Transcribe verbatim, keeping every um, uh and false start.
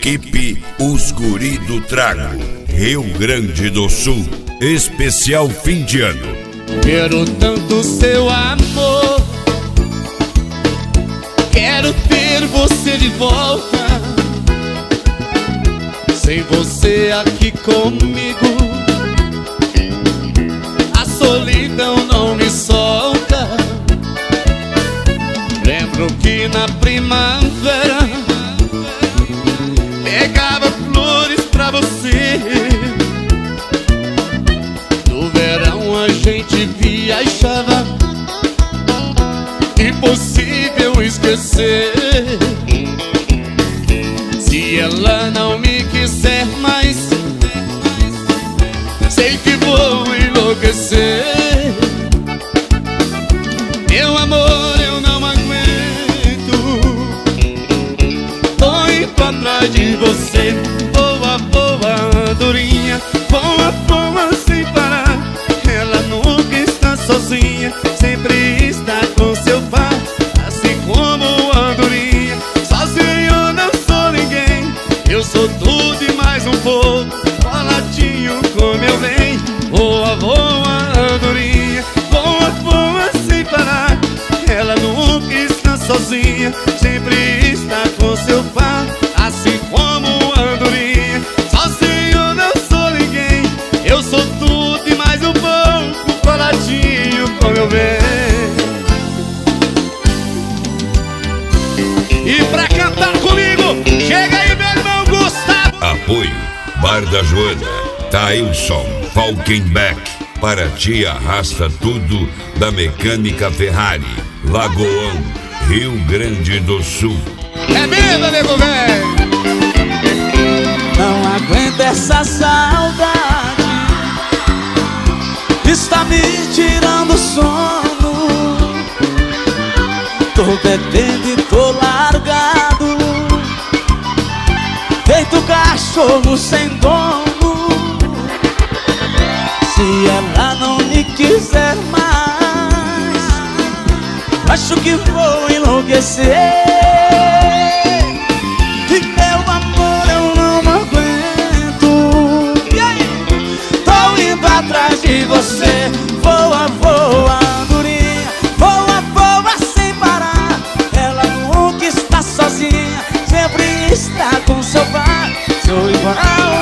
Equipe Os Guri do Trago, Rio Grande do Sul. Especial fim de ano. Quero tanto seu amor, quero ter você de volta. Sem você aqui comigo, a solidão não me solta. Lembro que na primavera pegava flores pra você. No verão a gente viajava, impossível esquecer. Se ela não me quiser mais, sei que vou enlouquecer. Meu amor, eu não aguento, tô indo atrás de você. Voa, voa, andorinha, voa, voa sem parar. Ela nunca está sozinha, sempre está com seu par. Assim como a andorinha, sozinho eu não sou ninguém. Eu sou tudo e mais um pouco, coladinho com meu bem. Voa, voa, andorinha, voa, voa sem parar. Ela nunca está sozinha, sempre está com seu par. Assim como a andorinha, sozinho eu não sou ninguém. Eu sou tudo e mais um pouco, coladinho com meu bem. E pra cantar comigo, chega aí meu irmão Gustavo. Apoio Bar da Joana, Tailson, Falkenbeck. Para ti arrasta tudo da Mecânica Ferrari, Lagoão, Rio Grande do Sul. É vida, nego velho. Não aguento essa saudade, está me tirando o sono. Tô bebendo e tô largado, feito cachorro sem dono. Se ela não me quiser mais, acho que vou enlouquecer. E meu amor, eu não aguento, tô indo atrás de você. Voa, voa, andorinha, voa, voa sem parar. Ela nunca está sozinha, sempre está com seu par. Sou igual